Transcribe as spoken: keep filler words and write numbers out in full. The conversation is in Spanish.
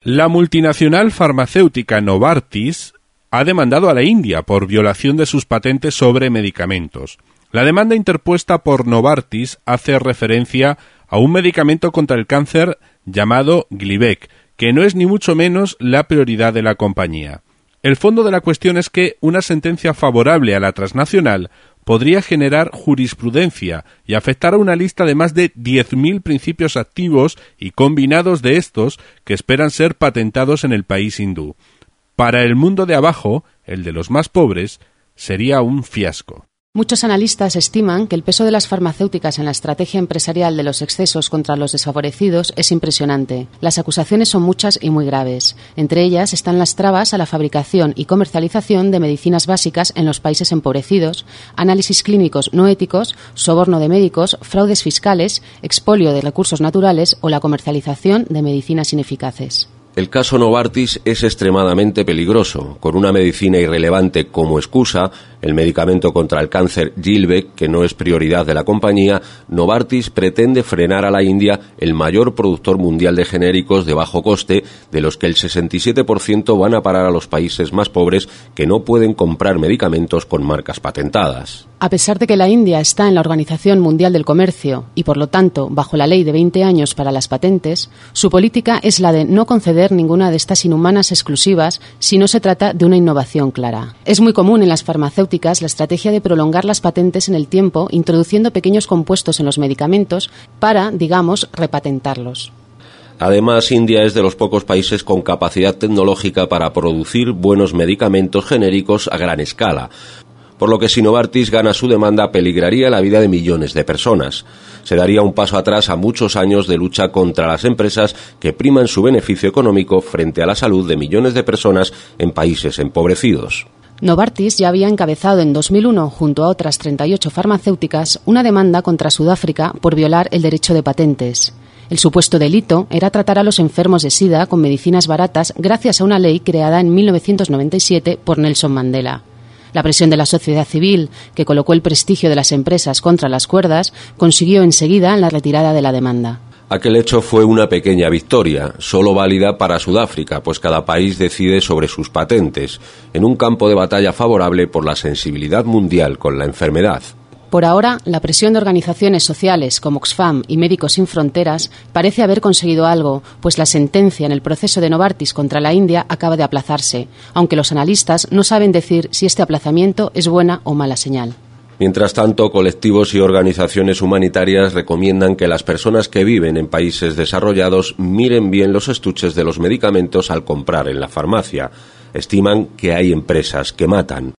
La multinacional farmacéutica Novartis ha demandado a la India por violación de sus patentes sobre medicamentos. La demanda interpuesta por Novartis hace referencia a un medicamento contra el cáncer llamado Glivec, que no es ni mucho menos la prioridad de la compañía. El fondo de la cuestión es que una sentencia favorable a la transnacional podría generar jurisprudencia y afectar a una lista de más de diez mil principios activos y combinados de estos que esperan ser patentados en el país hindú. Para el mundo de abajo, el de los más pobres, sería un fiasco. Muchos analistas estiman que el peso de las farmacéuticas en la estrategia empresarial de los excesos contra los desfavorecidos es impresionante. Las acusaciones son muchas y muy graves. Entre ellas están las trabas a la fabricación y comercialización de medicinas básicas en los países empobrecidos, análisis clínicos no éticos, soborno de médicos, fraudes fiscales, expolio de recursos naturales o la comercialización de medicinas ineficaces. El caso Novartis es extremadamente peligroso. Con una medicina irrelevante como excusa, el medicamento contra el cáncer Glivec, que no es prioridad de la compañía, Novartis pretende frenar a la India, el mayor productor mundial de genéricos de bajo coste, de los que el sesenta y siete por ciento van a parar a los países más pobres que no pueden comprar medicamentos con marcas patentadas. A pesar de que la India está en la Organización Mundial del Comercio y, por lo tanto, bajo la ley de veinte años para las patentes, su política es la de no conceder ninguna de estas inhumanas exclusivas si no se trata de una innovación clara. Es muy común en las farmacéuticas la estrategia de prolongar las patentes en el tiempo, introduciendo pequeños compuestos en los medicamentos para, digamos, repatentarlos. Además, India es de los pocos países con capacidad tecnológica para producir buenos medicamentos genéricos a gran escala, por lo que si Novartis gana su demanda peligraría la vida de millones de personas. Se daría un paso atrás a muchos años de lucha contra las empresas que priman su beneficio económico frente a la salud de millones de personas en países empobrecidos. Novartis ya había encabezado en dos mil uno, junto a otras treinta y ocho farmacéuticas, una demanda contra Sudáfrica por violar el derecho de patentes. El supuesto delito era tratar a los enfermos de SIDA con medicinas baratas gracias a una ley creada en mil novecientos noventa y siete por Nelson Mandela. La presión de la sociedad civil, que colocó el prestigio de las empresas contra las cuerdas, consiguió enseguida la retirada de la demanda. Aquel hecho fue una pequeña victoria, solo válida para Sudáfrica, pues cada país decide sobre sus patentes, en un campo de batalla favorable por la sensibilidad mundial con la enfermedad. Por ahora, la presión de organizaciones sociales como Oxfam y Médicos Sin Fronteras parece haber conseguido algo, pues la sentencia en el proceso de Novartis contra la India acaba de aplazarse, aunque los analistas no saben decir si este aplazamiento es buena o mala señal. Mientras tanto, colectivos y organizaciones humanitarias recomiendan que las personas que viven en países desarrollados miren bien los estuches de los medicamentos al comprar en la farmacia. Estiman que hay empresas que matan.